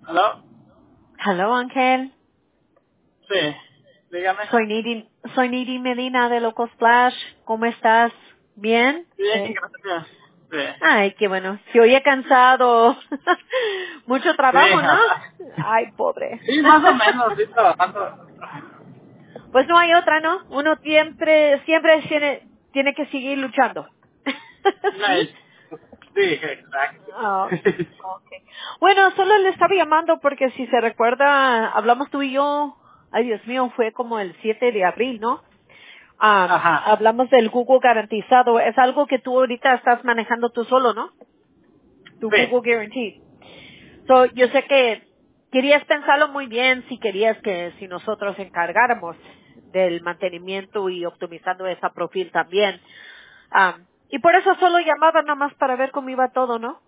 ¿Aló? Hello, Ángel. Sí, dígame. Soy Nidi Medina de Loco Splash. ¿Cómo estás? ¿Bien? Bien, gracias. Sí. Ay, qué bueno. Se oye cansado. Mucho trabajo, ¿no? Sí, Ay, pobre. sí, más o menos, sí, trabajando. Pues no hay otra, ¿no? Uno siempre tiene que seguir luchando. ¿Sí? Nice. Sí, exacto. Ah, okay. Bueno, solo le estaba llamando porque si se recuerda, hablamos tú y yo, ay Dios mío, fue como el 7 de abril, ¿no? Ajá. Hablamos del Google garantizado. Es algo que tú ahorita estás manejando tú solo, ¿no? Tu Google Sí. Guarantee. So, yo sé que querías pensarlo muy bien si querías que si nosotros encargáramos del mantenimiento y optimizando esa profil también. Y por eso solo llamaba nada más para ver cómo iba todo, ¿no?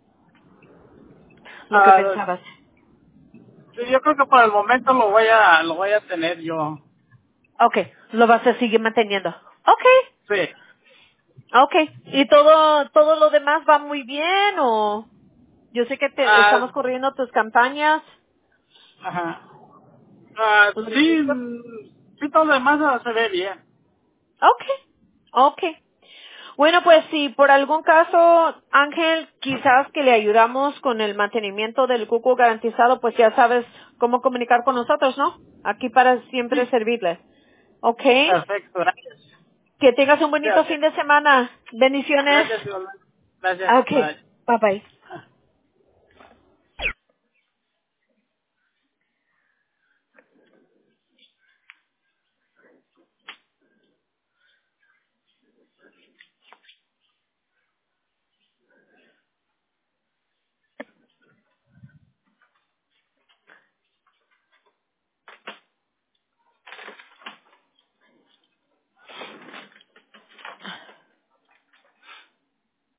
Lo que Ah, pensabas. sí, yo creo que por el momento lo voy a tener yo. Okay, lo vas a seguir manteniendo. Okay, Sí. okay. ¿Y todo lo demás va muy bien o yo sé que estamos Ah, corriendo tus campañas? ajá. Ah, ¿Los sí, registros? sí, todo lo demás se ve bien. Okay, okay. Bueno, pues si por algún caso, Ángel, quizás que le ayudamos con el mantenimiento del cuco garantizado, pues ya sabes cómo comunicar con nosotros, ¿no? Aquí para siempre Sí, servirles. Okay. perfecto, gracias. Que tengas un bonito fin Gracias. de semana. Bendiciones. Gracias, igualmente. Gracias, Okay. bye. Bye bye.